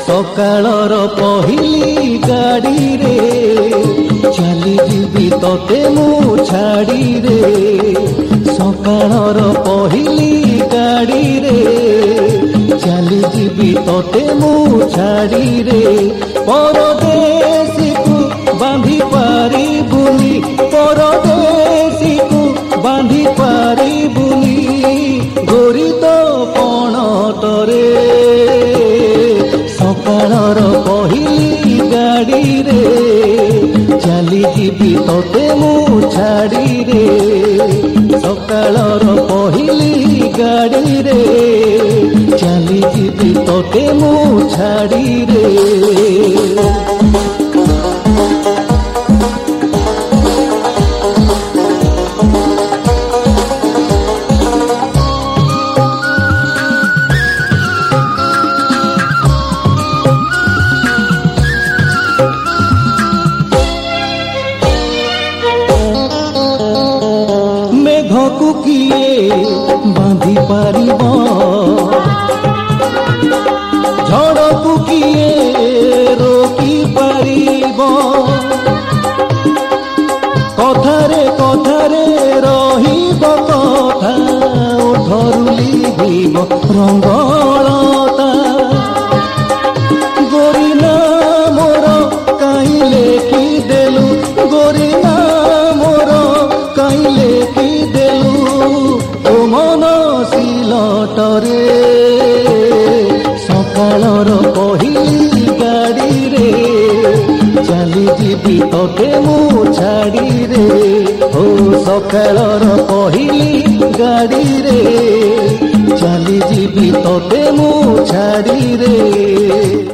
सकाळर पहिली गाड़ी रे चली जीवी तोते मु छाड़ी रे सकाळर पहिली गाड़ी रे चली जीवी तोते मु छाड़ी रे परदेसी को बांधी पारी बुनी परदेसी को बांधी पारी बुनी गोरी तो पण तरे सकाळर पहिली गाड़ी रे चली जीवी तोते मु छाड़ी रे सकाळर पहिली गाड़ी रे चली जीवी तोते मु छाड़ी रे मेघकु किए बांधी पारिब झड़कु किए रोकी पारिब कथारे कथारे रहिब कथा ओठरु लिभिब रंगलता गोरी ना मोर काई लेखि देलु गोरी ना मोर काई लेखि सिलटरे सकाळर पहिली गाड़ी रे चली जीवी तोते मु छाड़ी रे ओ सकाळर पहिली गाड़ी रे चली जीवी तोते मु छाड़ी रे।